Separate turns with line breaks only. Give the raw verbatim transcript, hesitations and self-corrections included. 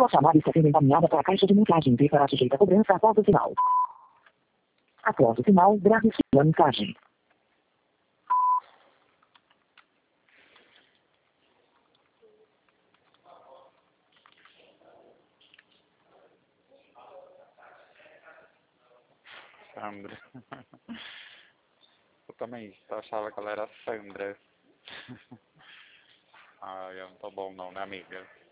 Sua chamada está sendo encaminhada para a caixa de mensagem e será sujeita a cobrança após o sinal. Após o sinal, grave sua mensagem.
Sandra. Eu também achava que ela era Sandra. Ah, eu não tô bom não, né, amiga?